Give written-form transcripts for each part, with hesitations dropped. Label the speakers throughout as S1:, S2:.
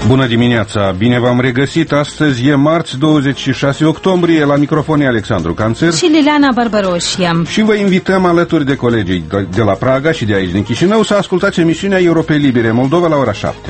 S1: Bună dimineața, bine v-am regăsit. Astăzi e marți, 26 octombrie, la microfon e Alexandru Canțer
S2: și Liliana Barbaroșia.
S1: Și vă invităm alături de colegii de la Praga și de aici din Chișinău să ascultați emisiunea Europei Libere Moldova la ora 7.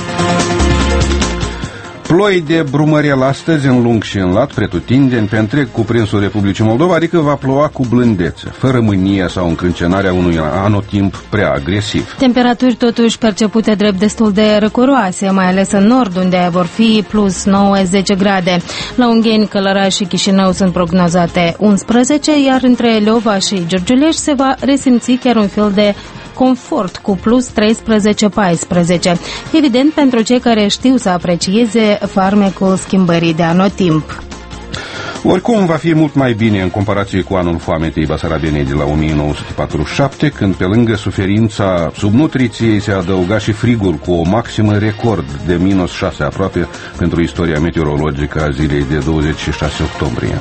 S1: Ploi de brumărel astăzi în lung și în lat, pretutindeni, pe întreg cuprinsul Republicii Moldova, adică va ploua cu blândețe, fără mânia sau încrâncenarea unui anotimp prea agresiv.
S2: Temperaturi totuși percepute drept destul de răcoroase, mai ales în nord, unde vor fi plus 9-10 grade. La Ungheni, Călăraș și Chișinău sunt prognozate 11, iar între Leova și Giurgiulești se va resimți chiar un fel de confort cu plus 13-14. Evident, pentru cei care știu să aprecieze farmecul schimbării de anotimp.
S1: Oricum, va fi mult mai bine în comparație cu anul foametei basarabienei de la 1947, când pe lângă suferința subnutriției se adăuga și frigul cu o maximă record de -6 aproape pentru istoria meteorologică a zilei de 26 octombrie.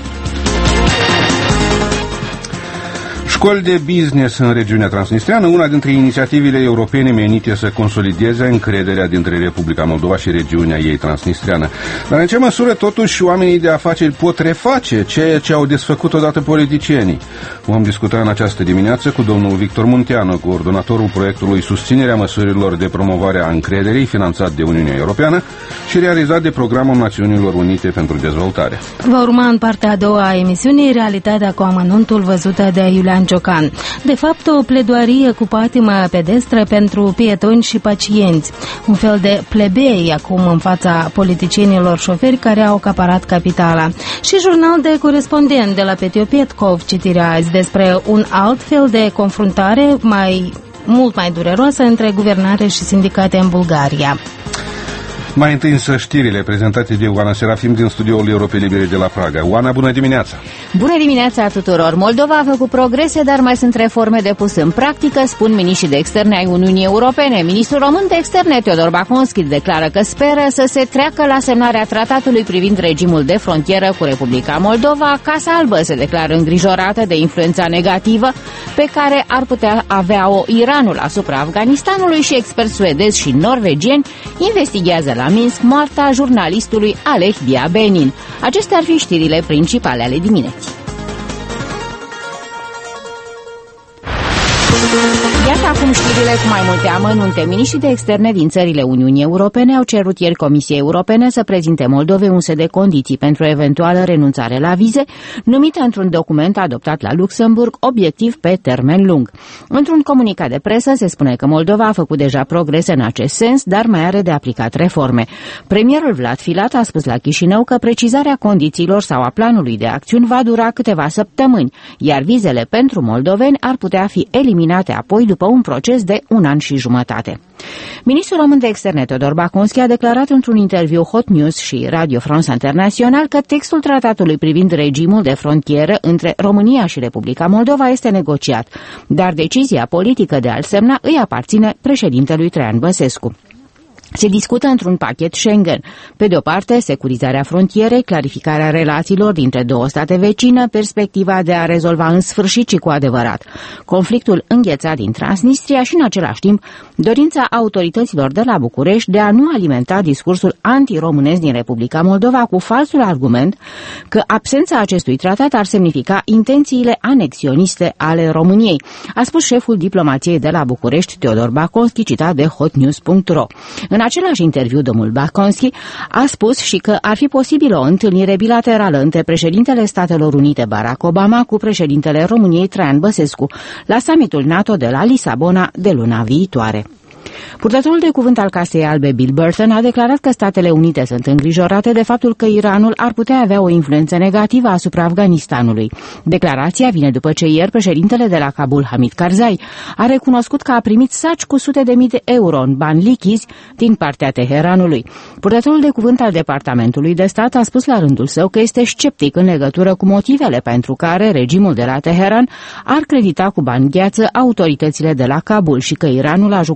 S1: Școli de business în regiunea transnistreană, una dintre inițiativele europene menite să consolideze încrederea dintre Republica Moldova și regiunea ei transnistreană. Dar în ce măsură totuși oamenii de afaceri pot reface ceea ce au desfăcut odată politicienii? Vom discuta în această dimineață cu domnul Victor Munteanu, coordonatorul proiectului Susținerea măsurilor de promovare a încrederii, finanțat de Uniunea Europeană și realizat de Programul Națiunilor Unite pentru Dezvoltare.
S2: Va urma în partea a doua a emisiunii realitatea cu amănuntul văzută de Iulian Ciocan. De fapt, o pledoarie cu patimă pedestră pentru pietoni și pacienți. Un fel de plebei acum în fața politicienilor șoferi care au acaparat capitala. Și jurnal de corespondent de la Petiopetkov, citirea azi despre un alt fel de confruntare mult mai dureroasă între guvernare și sindicate în Bulgaria.
S1: Mai întâi însă știrile prezentate de Oana Serafim din studioul Europei Libere de la Praga. Oana, bună dimineața!
S3: Bună dimineața tuturor! Moldova a făcut progrese, dar mai sunt reforme de pus în practică, spun miniștrii de externe ai Uniunii Europene. Ministrul român de externe, Teodor Baconski, declară că speră să se treacă la semnarea tratatului privind regimul de frontieră cu Republica Moldova. Casa Albă se declară îngrijorată de influența negativă pe care ar putea avea-o Iranul asupra Afganistanului și experți suedezi și norvegieni investighează la Minsk moartea jurnalistului Aleh Biabenin. Acestea ar fi știrile principale ale dimineții. Iată acum știrile cu mai multe amănunte. Miniștrii de externe din țările Uniunii Europene au cerut ieri Comisiei Europene să prezinte Moldovei un set de condiții pentru eventuală renunțare la vize, numită într-un document adoptat la Luxemburg, obiectiv pe termen lung. Într-un comunicat de presă se spune că Moldova a făcut deja progrese în acest sens, dar mai are de aplicat reforme. Premierul Vlad Filat a spus la Chișinău că precizarea condițiilor sau a planului de acțiuni va dura câteva săptămâni, iar vizele pentru moldoveni ar putea fi eliminate apoi după un proces de 1 an și jumătate. Ministrul român de externe Teodor Baconski a declarat într-un interviu Hot News și Radio France International că textul tratatului privind regimul de frontieră între România și Republica Moldova este negociat, dar decizia politică de a-l semna îi aparține președintelui Traian Băsescu. Se discută într-un pachet Schengen. Pe de o parte, securizarea frontierei, clarificarea relațiilor dintre două state vecine, perspectiva de a rezolva în sfârșit și cu adevărat conflictul înghețat din Transnistria și, în același timp, dorința autorităților de la București de a nu alimenta discursul antiromânesc din Republica Moldova cu falsul argument că absența acestui tratat ar semnifica intențiile anexioniste ale României, a spus șeful diplomației de la București, Teodor Baconski, citat de hotnews.ro. În același interviu, domnul Baconski a spus și că ar fi posibilă o întâlnire bilaterală între președintele Statelor Unite Barack Obama cu președintele României Traian Băsescu la summitul NATO de la Lisabona de luna viitoare. Purtătorul de cuvânt al Casei Albe, Bill Burton, a declarat că Statele Unite sunt îngrijorate de faptul că Iranul ar putea avea o influență negativă asupra Afganistanului. Declarația vine după ce ieri președintele de la Kabul, Hamid Karzai, a recunoscut că a primit saci cu sute de mii de euro în bani lichizi din partea Teheranului. Purtătorul de cuvânt al Departamentului de Stat a spus la rândul său că este sceptic în legătură cu motivele pentru care regimul de la Teheran ar credita cu bani gheață autoritățile de la Kabul și că Iranul a jucat un rol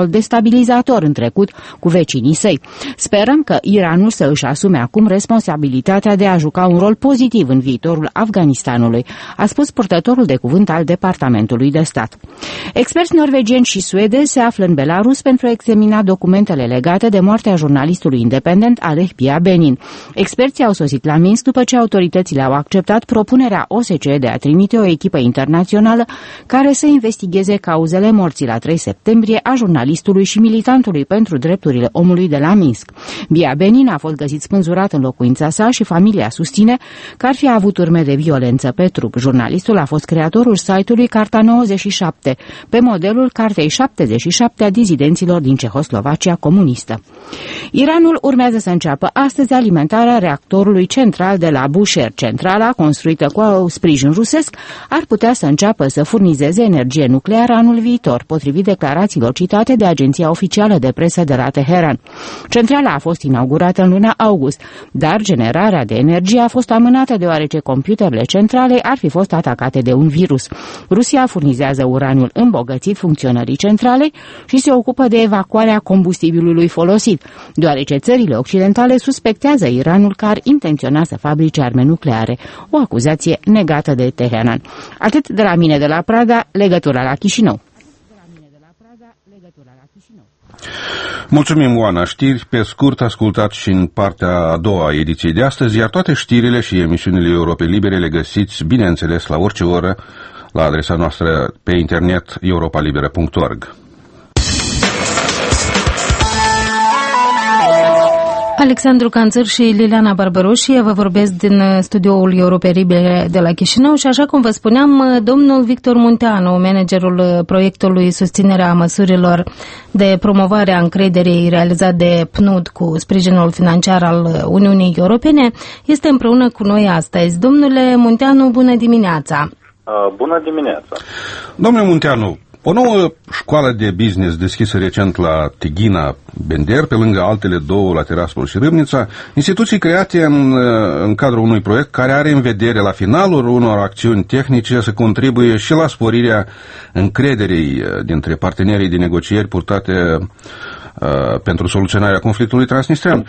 S3: rol destabilizator în trecut cu vecinii săi. Sperăm că Iranul să își asume acum responsabilitatea de a juca un rol pozitiv în viitorul Afganistanului, a spus purtătorul de cuvânt al Departamentului de Stat. Experți norvegieni și suedezi se află în Belarus pentru a examina documentele legate de moartea jurnalistului independent Aleh Biabenin. Experții au sosit la Minsk după ce autoritățile au acceptat propunerea OSCE de a trimite o echipă internațională care să investigheze cauzele morții la 3 septembrie a jurnalistului și militantului pentru drepturile omului de la Minsk. Biabenin a fost găsit spânzurat în locuința sa și familia susține că ar fi avut urme de violență pe trup. Jurnalistul a fost creatorul site-ului Carta 97, pe modelul Cartei 77 a dizidenților din Cehoslovacia comunistă. Iranul urmează să înceapă astăzi alimentarea reactorului central de la Bushehr. Centrala, construită cu sprijin rusesc, ar putea să înceapă să furnizeze energie nucleară anul viitor, potrivit declarațiilor citate de agenția oficială de presă de la Teheran. Centrala a fost inaugurată în luna august, dar generarea de energie a fost amânată deoarece computerele centralei ar fi fost atacate de un virus. Rusia furnizează uraniul îmbogățit funcționării centralei și se ocupă de evacuarea combustibilului folosit, deoarece țările occidentale suspectează Iranul că ar intenționa să fabrice arme nucleare, o acuzație negată de Teheran. Atât de la mine de la Praga, legătura la Chișinău.
S1: Mulțumim, Oana. Știri pe scurt ascultat și în partea a doua a ediției de astăzi, iar toate știrile și emisiunile Europe Libere le găsiți, bineînțeles, la orice oră, la adresa noastră pe internet europalibera.org.
S2: Alexandru Canțăr și Liliana Barbaroșie vă vorbesc din studioul Europe Libere de la Chișinău și așa cum vă spuneam, domnul Victor Munteanu, managerul proiectului Susținerea măsurilor de promovare a încrederii realizat de PNUD cu sprijinul financiar al Uniunii Europene, este împreună cu noi astăzi. Domnule Munteanu, bună dimineața!
S4: Bună dimineața!
S1: Domnule Munteanu, o nouă școală de business deschisă recent la Tighina, Bender, pe lângă altele două la Tiraspol și Râmnița, instituții create în cadrul unui proiect care are în vedere la finalul unor acțiuni tehnice să contribuie și la sporirea încrederii dintre partenerii de negocieri purtate pentru soluționarea conflictului transnistrean.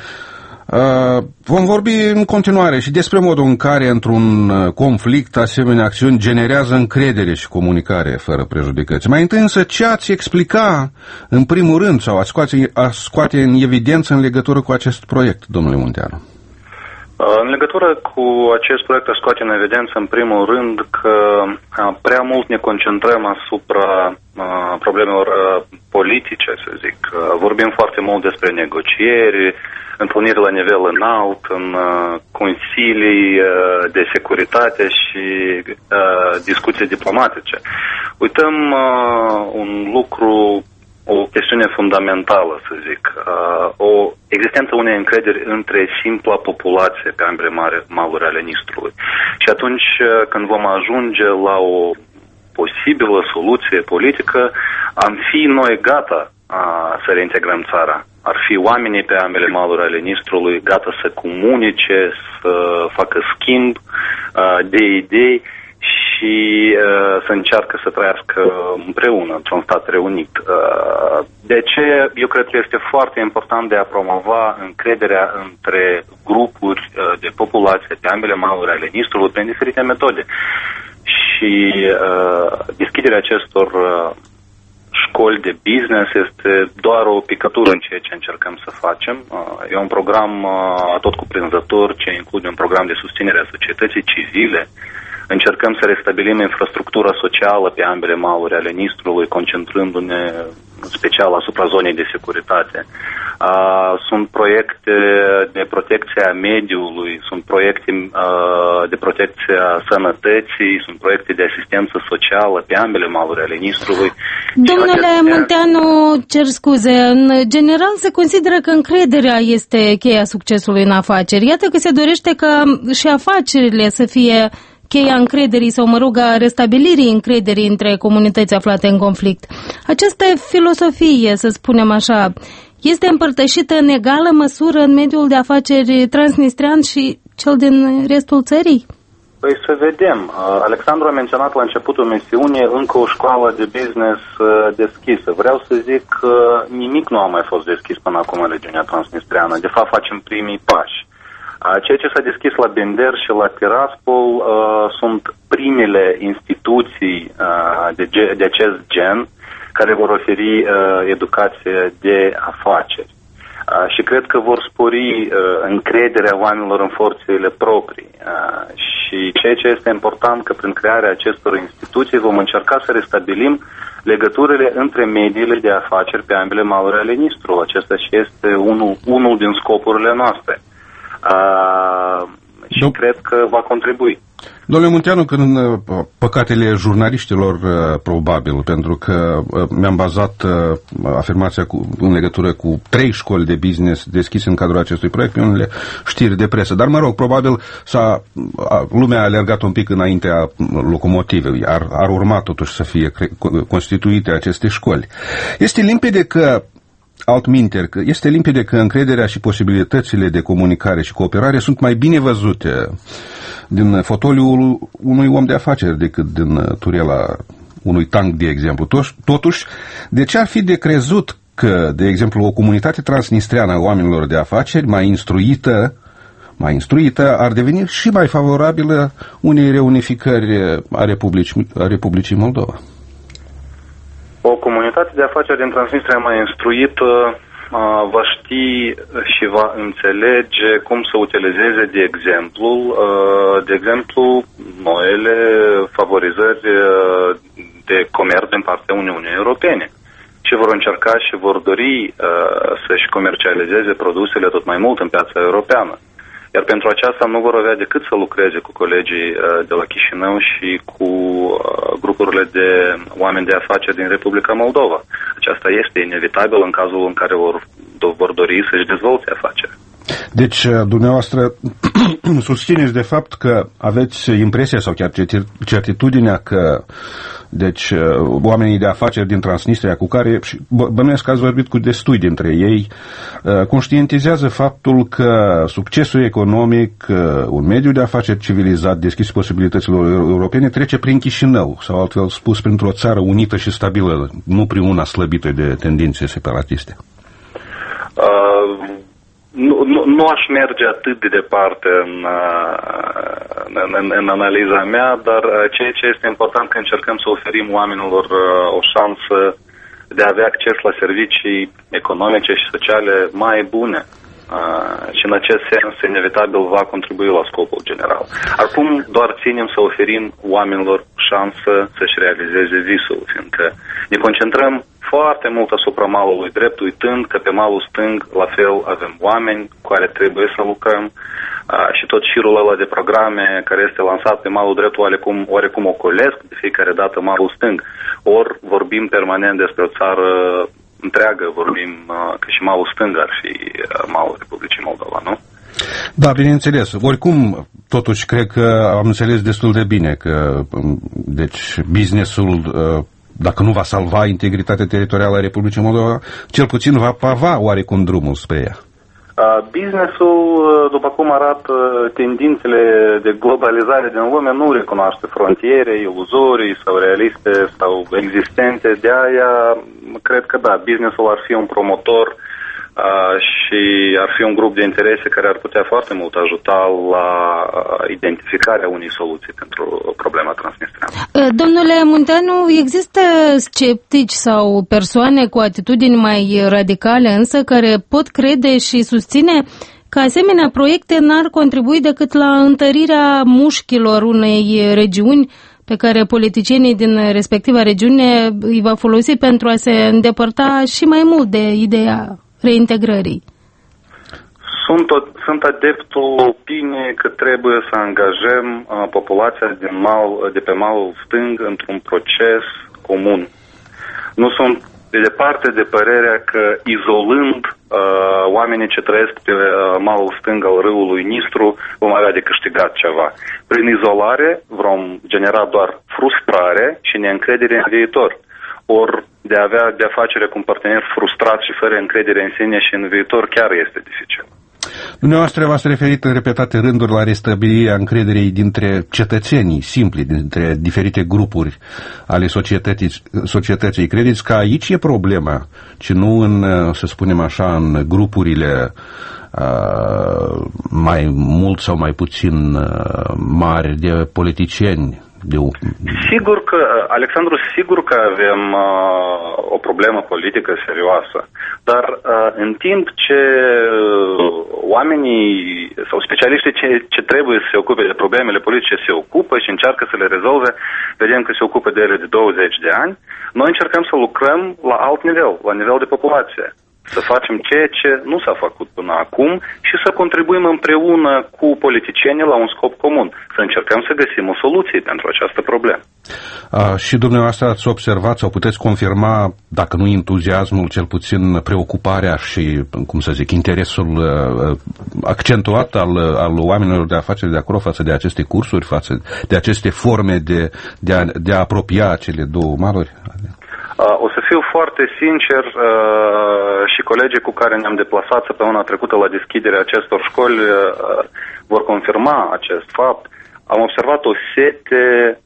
S1: Vom vorbi în continuare și despre modul în care într-un conflict asemenea acțiuni generează încredere și comunicare fără prejudecăți. Mai întâi însă, ce ați explica în primul rând sau ați scoate în evidență în legătură cu acest proiect, domnule Munteanu?
S4: În legătură cu acest proiect aș scoate în evidență în primul rând că prea mult ne concentrăm asupra problemelor politice, să zic. Vorbim foarte mult despre negocieri, întâlniri la nivel înalt, în consilii de securitate și discuții diplomatice. Uităm un lucru, o chestiune fundamentală, să zic, o existență unei încrederi între simpla populație pe ambele maluri ale Nistrului. Și atunci când vom ajunge la o posibilă soluție politică, am fi noi gata să reintegrăm țara. Ar fi oamenii pe ambele maluri ale Nistrului gata să comunice, să facă schimb de idei și să încearcă să trăiască împreună, într-un stat reunit. De aceea, eu cred că este foarte important de a promova încrederea între grupuri de populație pe ambele maluri ale Nistrului prin diferite metode. Și deschiderea acestor școli de business este doar o picătură în ceea ce încercăm să facem. E un program tot cuprinzător ce include un program de susținere a societății civile. Încercăm să restabilim infrastructura socială pe ambele maluri ale Nistrului, concentrându-ne special asupra zonei de securitate. Sunt proiecte de protecție a mediului, sunt proiecte de protecție a sănătății, sunt proiecte de asistență socială pe ambele maluri ale Nistrului.
S2: Domnule Munteanu, cer scuze, în general se consideră că încrederea este cheia succesului în afaceri. Iată că se dorește ca și afacerile să fie cheia încrederii sau, a restabilirii încrederii între comunități aflate în conflict. Această filosofie, să spunem așa, este împărtășită în egală măsură în mediul de afaceri transnistrean și cel din restul țării?
S4: Păi să vedem. Alexandru a menționat la începutul misiunii încă o școală de business deschisă. Vreau să zic că nimic nu a mai fost deschis până acum în regiunea transnistreană. De fapt, facem primii pași. Ceea ce s-a deschis la Bender și la Tiraspol sunt primele instituții de acest gen care vor oferi educație de afaceri. Și cred că vor spori încrederea oamenilor în forțele proprii. Și ceea ce este important, că prin crearea acestor instituții vom încerca să restabilim legăturile între mediile de afaceri pe ambele maluri ale Nistru. Acesta și este unul din scopurile noastre. Și cred că va contribui.
S1: Domnule Munteanu, când păcatele jurnaliștilor, probabil, pentru că mi-am bazat afirmația în legătură cu 3 școli de business deschise în cadrul acestui proiect pe unele știri de presă. Dar, mă rog, probabil lumea a alergat un pic înaintea locomotivei. Ar urma totuși să fie constituite aceste școli. Este limpede că este limpede că încrederea și posibilitățile de comunicare și cooperare sunt mai bine văzute din fotoliul unui om de afaceri decât din turela unui tank, de exemplu. Totuși, de ce ar fi de crezut că, de exemplu, o comunitate transnistreană a oamenilor de afaceri mai instruită ar deveni și mai favorabilă unei reunificări a Republicii Moldova?
S4: O comunitate de afaceri din Transnistria mai instruită va ști și va înțelege cum să utilizeze, de exemplu, noile favorizări de comerț din partea Uniunii Europene. Și vor încerca și vor dori să-și comercializeze produsele tot mai mult în piața europeană. Iar pentru aceasta nu vor avea decât să lucreze cu colegii de la Chișinău și cu grupurile de oameni de afaceri din Republica Moldova. Aceasta este inevitabil în cazul în care vor dori să-și dezvolte afacerea.
S1: Deci, dumneavoastră, susțineți de fapt că aveți impresia sau chiar certitudinea că oamenii de afaceri din Transnistria cu care, bănuiesc că ați vorbit cu destui dintre ei, conștientizează faptul că succesul economic, un mediu de afaceri civilizat deschis posibilităților europene trece prin Chișinău, sau altfel spus, printr-o țară unită și stabilă, nu prin una slăbită de tendințe separatiste.
S4: Nu aș merge atât de departe în analiza mea, dar ceea ce este important că încercăm să oferim oamenilor o șansă de a avea acces la servicii economice și sociale mai bune. Și în acest sens, inevitabil, va contribui la scopul general. Acum doar ținem să oferim oamenilor șansă să-și realizeze visul, fiindcă ne concentrăm foarte mult asupra malului drept, uitând că pe malul stâng, la fel, avem oameni cu care trebuie să lucrăm și tot șirul ăla de programe care este lansat pe malul drept oarecum ocolesc de fiecare dată malul stâng. Ori vorbim permanent despre o țară întreagă, vorbim că și malul stâng ar fi malul Republicii Moldova, nu?
S1: Da, bineînțeles. Oricum, totuși, cred că am înțeles destul de bine că, deci, businessul, dacă nu va salva integritatea teritorială a Republicii Moldova, cel puțin va pava oarecum drumul spre ea.
S4: Businessul, după cum arată tendințele de globalizare din lume, nu recunoaște frontiere iluzorii sau realiste sau existente. De aia, cred că da, businessul ar fi un promotor și ar fi un grup de interese care ar putea foarte mult ajuta la identificarea unei soluții pentru problema transnistreană.
S2: Domnule Munteanu, există sceptici sau persoane cu atitudini mai radicale, însă, care pot crede și susține că asemenea proiecte n-ar contribui decât la întărirea mușchilor unei regiuni pe care politicienii din respectiva regiune îi va folosi pentru a se îndepărta și mai mult de ideea reintegrării.
S4: Sunt adeptul opiniei că trebuie să angajăm populația de pe malul stâng într-un proces comun. Nu sunt de departe de părerea că izolând oamenii ce trăiesc pe malul stâng al râului Nistru vom avea de câștigat ceva. Prin izolare vom genera doar frustrare și neîncredere în viitor. Ori de a avea de-a face cu un partener frustrat și fără încredere în sine și în viitor chiar este dificil.
S1: Dumneavoastră v-ați referit în repetate rânduri la restabilirea încrederii dintre cetățenii simpli, dintre diferite grupuri ale societății. Credeți că aici e problema, ci nu în, să spunem așa, în grupurile mai mult sau mai puțin mari de politicieni?
S4: Sigur că, Alexandru, sigur că avem o problemă politică serioasă, dar în timp ce oamenii sau specialiștii ce trebuie să se ocupe de problemele politice se ocupă și încearcă să le rezolve, vedem că se ocupă de ele de 20 de ani, noi încercăm să lucrăm la alt nivel, la nivel de populație. Să facem ceea ce nu s-a făcut până acum și să contribuim împreună cu politicienii la un scop comun, să încercăm să găsim o soluție pentru această problemă.
S1: Și dumneavoastră ați observat sau puteți confirma, dacă nu entuziasmul, cel puțin preocuparea și, cum să zic, interesul accentuat al oamenilor de afaceri de acolo față de aceste cursuri, față de aceste forme de a apropia cele două maluri?
S4: O să fiu foarte sincer, și colegii cu care ne-am deplasat săptămâna trecută la deschiderea acestor școli vor confirma acest fapt. Am observat o sete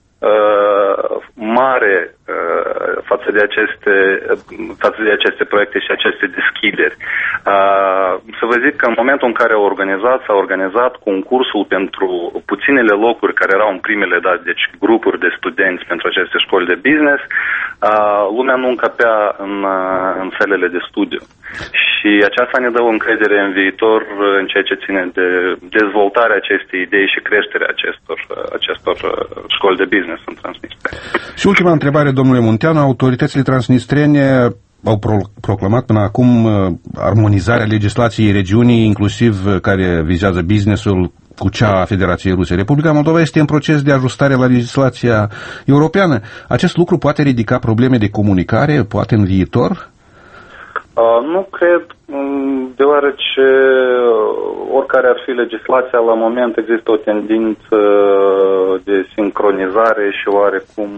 S4: mare față de aceste proiecte și aceste deschideri. Să vă zic că în momentul în care s-a organizat concursul pentru puținele locuri care erau în primele date, deci grupuri de studenți pentru aceste școli de business, lumea nu încăpea în sălile de studiu. Și aceasta ne dă o încredere în viitor în ceea ce ține de dezvoltarea acestei idei și creșterea acestor școli de business în Transnistria.
S1: Și ultima întrebare, domnule Munteanu, autoritățile transnistrene au proclamat până acum armonizarea legislației regiunii, inclusiv care vizează businessul, cu cea a Federației Ruse. Republica Moldova este în proces de ajustare la legislația europeană. Acest lucru poate ridica probleme de comunicare, poate în viitor?
S4: Nu cred, deoarece oricare ar fi legislația, la moment există o tendință de sincronizare și oarecum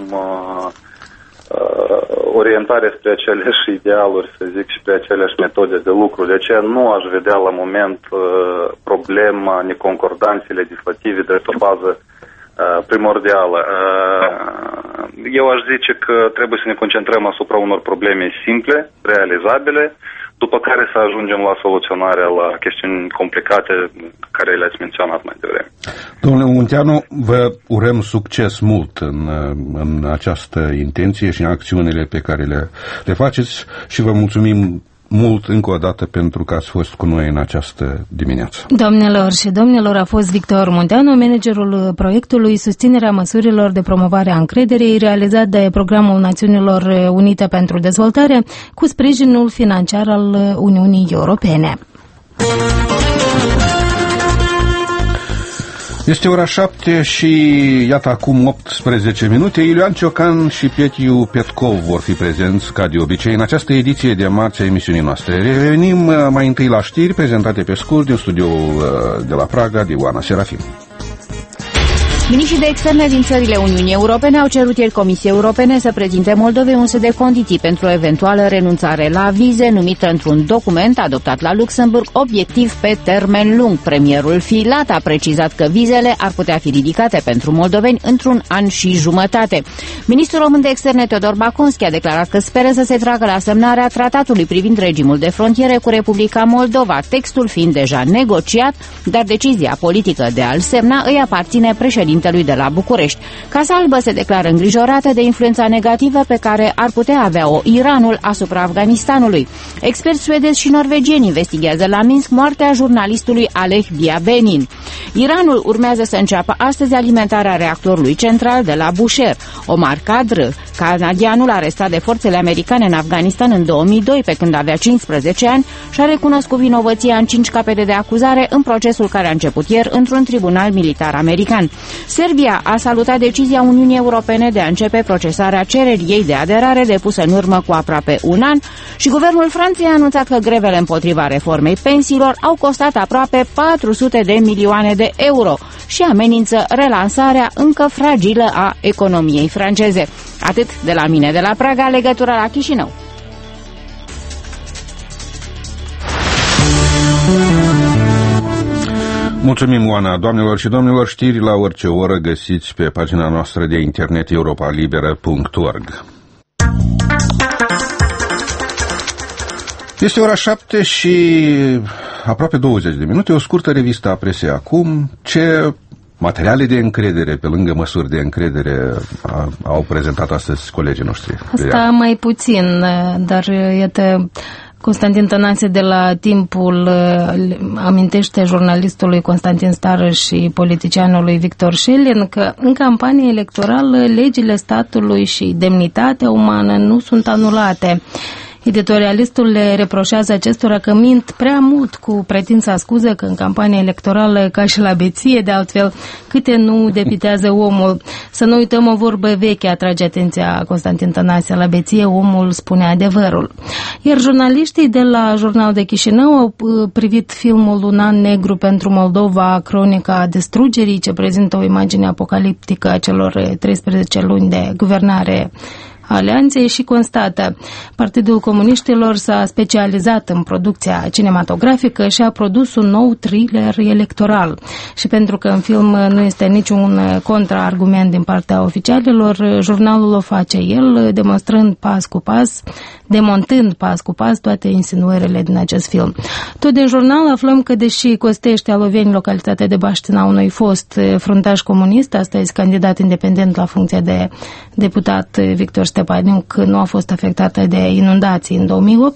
S4: orientare spre aceleași idealuri, să zic, și spre aceleași metode de lucru. De aceea nu aș vedea la moment problema neconcordanței legislative de o bază primordială. Eu aș zice că trebuie să ne concentrăm asupra unor probleme simple, realizabile, după care să ajungem la soluționarea la chestiuni complicate care le-ați menționat mai devreme.
S1: Domnule Munteanu, vă urăm succes mult în această intenție și în acțiunile pe care le faceți și vă mulțumim mult încă o dată pentru că ați fost cu noi în această dimineață.
S2: Doamnelor și domnilor, a fost Victor Munteanu, managerul proiectului Susținerea măsurilor de promovare a încrederii, realizat de Programul Națiunilor Unite pentru Dezvoltare, cu sprijinul financiar al Uniunii Europene.
S1: Este ora 7 și iată acum 18 minute. Iulian Ciocan și Petiu Petkov vor fi prezenți ca de obicei în această ediție de marți a emisiunii noastre. Revenim mai întâi la știri prezentate pe scurt din studioul de la Praga de Oana Serafim.
S3: Miniștrii de externe din țările Uniunii Europene au cerut ieri Comisiei Europene să prezinte Moldovei un set de condiții pentru o eventuală renunțare la vize, numită într-un document adoptat la Luxemburg obiectiv pe termen lung. Premierul Filat a precizat că vizele ar putea fi ridicate pentru moldoveni într-un an și jumătate. Ministrul român de externe Teodor Baconski a declarat că speră să se tragă la semnarea tratatului privind regimul de frontiere cu Republica Moldova, textul fiind deja negociat, dar decizia politică de a-l semna îi aparține președintelui de la București. Casa Albă se declară îngrijorată de influența negativă pe care ar putea avea-o Iranul asupra Afganistanului. Experți suedezi și norvegieni investigează la Minsk moartea jurnalistului Aleh Biabenin. Iranul urmează să înceapă astăzi alimentarea reactorului central de la Bushehr. Omar Kadr, canadianul arestat de forțele americane în Afganistan în 2002, pe când avea 15 ani, și-a recunoscut vinovăția în 5 capete de acuzare în procesul care a început ieri într-un tribunal militar american. Serbia a salutat decizia Uniunii Europene de a începe procesarea cererii ei de aderare depusă în urmă cu aproape un an și guvernul Franței a anunțat că grevele împotriva reformei pensiilor au costat aproape 400 de milioane de euro și amenință relansarea încă fragilă a economiei franceze. Atât de la mine de la Praga, legătura la Chișinău.
S1: Mulțumim, Oana. Doamnelor și domnilor, știri la orice oră găsiți pe pagina noastră de internet europalibera.org. Este ora 7 și aproape 20 de minute. O scurtă revistă a presei acum. Ce materiale de încredere, pe lângă măsuri de încredere, au prezentat astăzi colegii noștri?
S2: Asta mai puțin, dar iată, Constantin Tănase de la Timpul amintește jurnalistului Constantin Stară și politicianului Victor Șelin că în campanie electorală legile statului și demnitatea umană nu sunt anulate. Editorialistul le reproșează acestora că mint prea mult cu pretința scuză că în campania electorală, ca și la beție, de altfel, câte nu depitează omul. Să nu uităm o vorbă veche, atrage atenția Constantin Tănase, la beție omul spune adevărul. Iar jurnaliștii de la Jurnal de Chișinău au privit filmul Un an negru pentru Moldova, cronica distrugerii, ce prezintă o imagine apocaliptică a celor 13 luni de guvernare Alianței și constată: Partidul Comuniștilor s-a specializat în producția cinematografică și a produs un nou thriller electoral. Și pentru că în film nu este niciun contraargument din partea oficialilor, jurnalul o face el, demonstrând pas cu pas, demontând pas cu pas toate insinuările din acest film. Tot din jurnal aflăm că deși Costești, Aloveni, localitatea de baștina unui fost fruntaș comunist, astăzi candidat independent la funcția de deputat, Victor Stepaniuc, nu a fost afectată de inundații în 2008,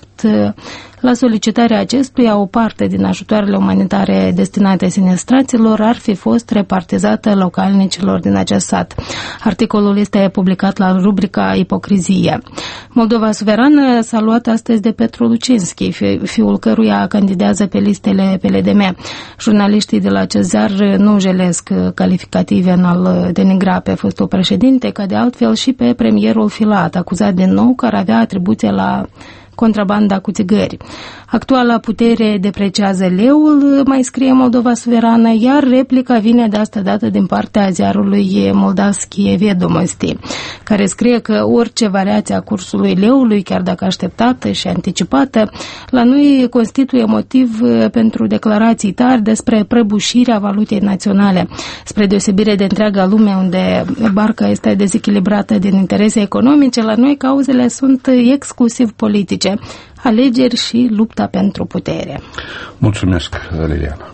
S2: la solicitarea acestuia, o parte din ajutoarele umanitare destinate sinistraților ar fi fost repartizată localnicilor din acest sat. Articolul este publicat la rubrica Ipocrizie. Moldova Suverană s-a luat astăzi de Petru Lucinski, fiul căruia candidează pe listele PLDM. Jurnaliștii de la acest ziar nu jelesc calificative în a-l denigra pe fostul președinte, ca de altfel și pe premierul Filat, acuzat din nou că ar avea atribuție la contrabanda cu țigări. Actuala putere depreciază leul, mai scrie Moldova Suverană, iar replica vine de asta dată din partea ziarului Moldavskie Vedomosti, care scrie că orice variație a cursului leului, chiar dacă așteptată și anticipată, la noi constituie motiv pentru declarații tari despre prăbușirea valutei naționale. Spre deosebire de întreaga lume, unde barca este dezechilibrată din interese economice, la noi cauzele sunt exclusiv politice: alegeri și lupta pentru putere.
S1: Mulțumesc, Liliana.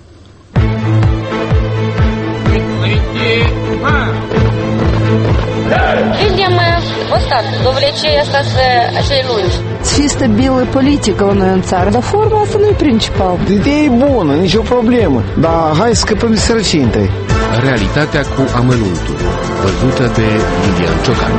S5: Видим вот довлечение остаться acei lungi.
S6: Fi stabilă politică la noi în țară, dar forma asta nu e principal.
S7: Ideea e bună, nicio problemă, dar hai să scăpăm de sărăcie întâi.
S8: Realitatea cu amănuntul, văzută de Lilian Ciocan.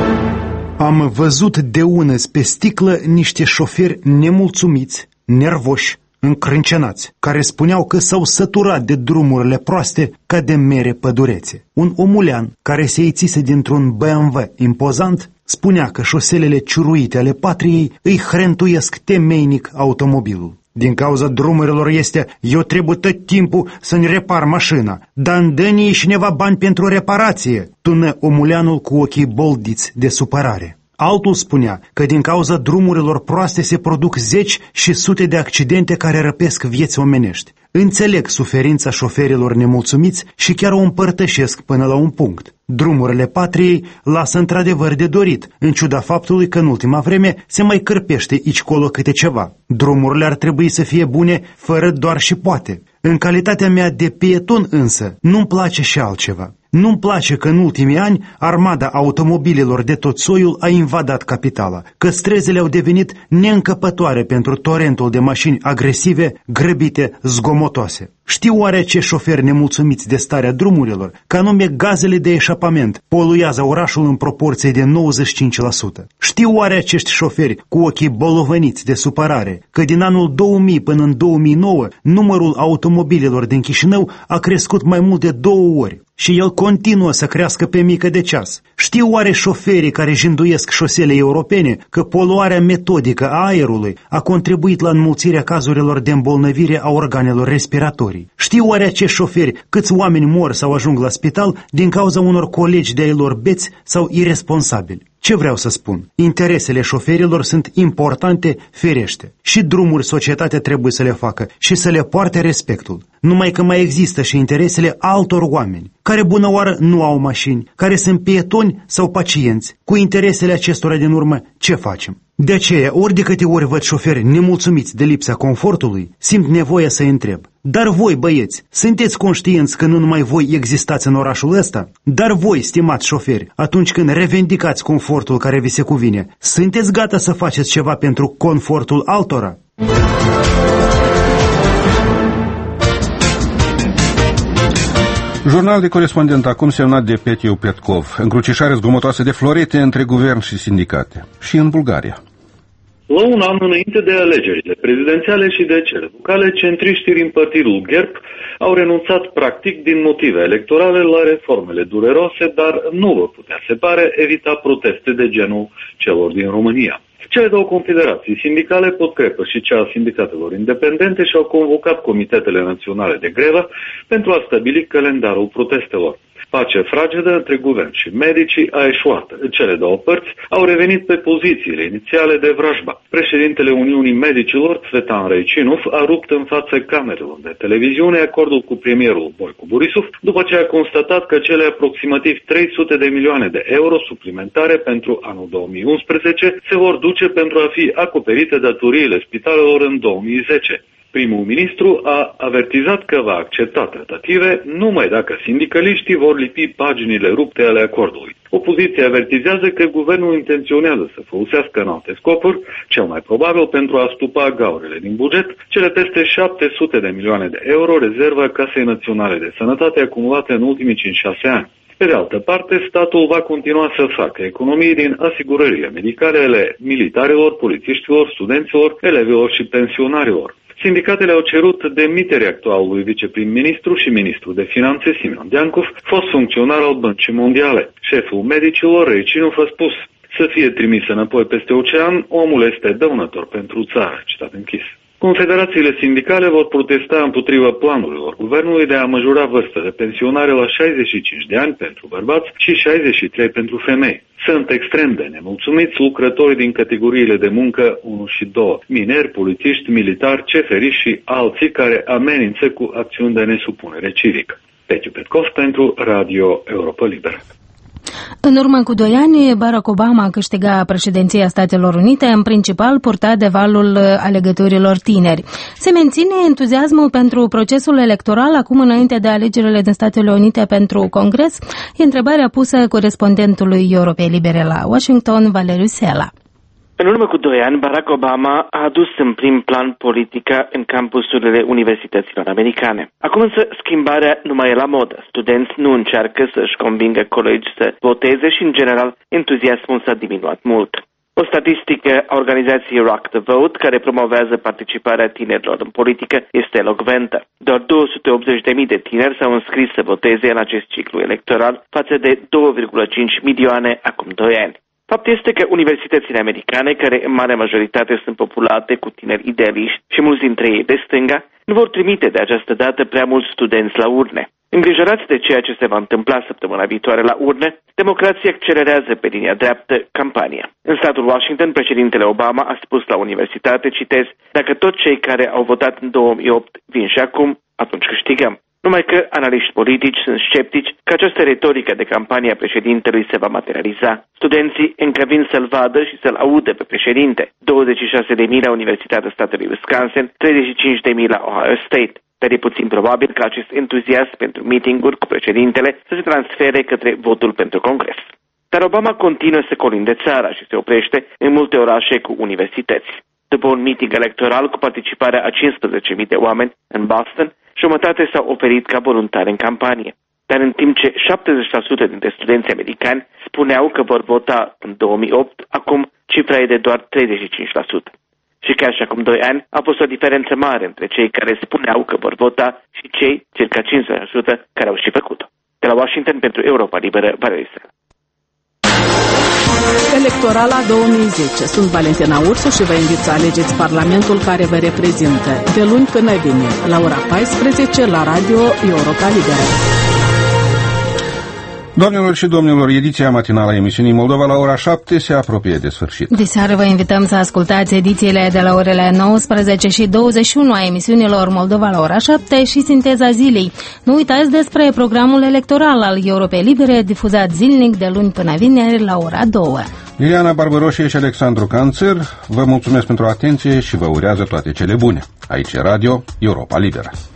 S9: Am văzut de unăzi pe sticlă niște șoferi nemulțumiți, nervoși, încrâncenați, care spuneau că s-au săturat de drumurile proaste ca de mere pădurețe. Un omulean care se ițise dintr-un BMW impozant spunea că șoselele ciuruite ale patriei îi hrentuiesc temeinic automobilul. Din cauza drumurilor este: eu trebuie tot timpul să-mi repar mașina, dar îmi dă-ni cineva bani pentru reparație, tună omuleanul cu ochii boldiți de supărare. Altul spunea că din cauza drumurilor proaste se produc zeci și sute de accidente care răpesc vieți omenești. Înțeleg suferința șoferilor nemulțumiți și chiar o împărtășesc până la un punct. Drumurile patriei lasă într-adevăr de dorit, în ciuda faptului că în ultima vreme se mai cârpește aici-colo câte ceva. Drumurile ar trebui să fie bune fără doar și poate. În calitatea mea de pieton însă, nu-mi place și altceva. Nu-mi place că în ultimii ani armada automobilelor de tot soiul a invadat capitala, că străzile au devenit neîncăpătoare pentru torentul de mașini agresive, grăbite, zgomotoase. Știu oare ce șoferi nemulțumiți de starea drumurilor, că anume gazele de eșapament poluează orașul în proporție de 95%. Știu oare acești șoferi cu ochii bolovăniți de supărare, că din anul 2000 până în 2009 numărul automobilelor din Chișinău a crescut mai mult de 2 ori. Și el continuă să crească pe mică de ceas. Știu oare șoferii care jinduiesc șosele europene că poluarea metodică a aerului a contribuit la înmulțirea cazurilor de îmbolnăvire a organelor respiratorii? Știu oare acești șoferi câți oameni mor sau ajung la spital din cauza unor colegi de-ai lor beți sau irresponsabili? Ce vreau să spun? Interesele șoferilor sunt importante, firește. Și drumuri societatea trebuie să le facă și să le poarte respectul. Numai că mai există și interesele altor oameni, care bună oară nu au mașini, care sunt pietoni sau pacienți. Cu interesele acestora din urmă, ce facem? De aceea, ori de câte ori văd șoferi nemulțumiți de lipsa confortului, simt nevoia să-i întreb. Dar voi, băieți, sunteți conștienți că nu numai voi existați în orașul ăsta? Dar voi, stimați șoferi, atunci când revendicați confortul care vi se cuvine, sunteți gata să faceți ceva pentru confortul altora?
S1: Jurnal de corespondent acum semnat de Petiu Petkov. Încrucișare zgomotoasă de florete între guvern și sindicate. Și în Bulgaria.
S10: La un an înainte de alegerile prezidențiale și de cele locale, centriștii din partidul GERB au renunțat practic din motive electorale la reformele dureroase, dar nu vor putea, se pare, evita proteste de genul celor din România. Cele două confederații sindicale, Podcrepă și cea a sindicatelor independente, și-au convocat comitetele naționale de grevă pentru a stabili calendarul protestelor. Pace fragedă între guvern și medicii a eșuat. Cele două părți au revenit pe pozițiile inițiale de vrajba. Președintele Uniunii Medicilor, Cvetan Raicinov, a rupt în fața camerelor de televiziune acordul cu premierul Boico Borisov, după ce a constatat că cele aproximativ 300 de milioane de euro suplimentare pentru anul 2011 se vor duce pentru a fi acoperite datoriile spitalelor în 2010. Primul ministru a avertizat că va accepta tratative numai dacă sindicaliștii vor lipi paginile rupte ale acordului. Opoziția avertizează că guvernul intenționează să folosească în alte scopuri, cel mai probabil pentru a stupa gaurele din buget, cele peste 700 de milioane de euro rezerva Casei Naționale de Sănătate acumulate în ultimii 5-6 ani. Pe de altă parte, statul va continua să facă economii din asigurările medicale ale militarilor, polițiștilor, studenților, elevilor și pensionarilor. Sindicatele au cerut demiterea actualului viceprim-ministru și ministru de finanțe Simeon Djankov, fost funcționar al Băncii Mondiale. Șeful medicilor, Raicinov, a spus: să fie trimis înapoi peste ocean, omul este dăunător pentru țară, citat închis. Confederațiile sindicale vor protesta împotriva planurilor guvernului de a majora vârsta de pensionare la 65 de ani pentru bărbați și 63 pentru femei. Sunt extrem de nemulțumiți lucrătorii din categoriile de muncă 1 și 2, mineri, polițiști, militari, ceferiști și alții care amenință cu acțiuni de nesupunere civică. Petiu Petkov pentru Radio Europa Liberă.
S2: În urmă cu 2 ani, Barack Obama câștiga președinția Statelor Unite, în principal purtat de valul alegătorilor tineri. Se menține entuziasmul pentru procesul electoral acum înainte de alegerile din Statele Unite pentru Congres? E întrebarea pusă corespondentului Europei Libere la Washington, Valeriu Sela.
S11: În urmă cu 2 ani, Barack Obama a adus în prim plan politica în campusurile universităților americane. Acum însă schimbarea nu mai e la modă. Studenți nu încearcă să-și convingă colegi să voteze și, în general, entuziasmul s-a diminuat mult. O statistică a organizației Rock the Vote, care promovează participarea tinerilor în politică, este elocventă. Doar 280.000 de tineri s-au înscris să voteze în acest ciclu electoral, față de 2,5 milioane acum 2 ani. Fapt este că universitățile americane, care în mare majoritate sunt populate cu tineri idealiști și mulți dintre ei de stânga, nu vor trimite de această dată prea mulți studenți la urne. Îngrijorați de ceea ce se va întâmpla săptămâna viitoare la urne, democrații accelerează pe linia dreaptă campania. În statul Washington, președintele Obama a spus la universitate, citez: dacă toți cei care au votat în 2008 vin și acum, atunci câștigăm. Numai că analiști politici sunt sceptici că această retorică de campanie a președintelui se va materializa. Studenții încă vin să-l vadă și să-l audă pe președinte. 26.000 la Universitatea statului Wisconsin, 35.000 la Ohio State. Dar e puțin probabil ca acest entuziasm pentru meeting-uri cu președintele să se transfere către votul pentru Congres. Dar Obama continuă să colinde țara și se oprește în multe orașe cu universități. După un meeting electoral cu participarea a 15.000 de oameni în Boston, jumătate s-au oferit ca voluntari în campanie. Dar în timp ce 70% dintre studenții americani spuneau că vor vota în 2008, acum cifra e de doar 35%. Și chiar și acum 2 ani a fost o diferență mare între cei care spuneau că vor vota și cei, circa 50%, care au și făcut-o. De la Washington pentru Europa Liberă, Valeriu Sela.
S12: Electorala 2010. Sunt Valentina Ursu și vă invit să alegeți Parlamentul care vă reprezintă de luni până vineri, la ora 14, la Radio Europa Liberă.
S1: Doamnelor și domnilor, ediția matinală a emisiunii Moldova la ora 7 se apropie de sfârșit.
S2: Diseară vă invităm să ascultați edițiile de la orele 19 și 21 a emisiunilor Moldova la ora 7 și Sinteza zilei. Nu uitați despre programul electoral al Europei Libere, difuzat zilnic de luni până vineri la ora 2.
S1: Liliana Barbăroșie și Alexandru Canțăr, vă mulțumesc pentru atenție și vă urează toate cele bune. Aici e Radio Europa Liberă.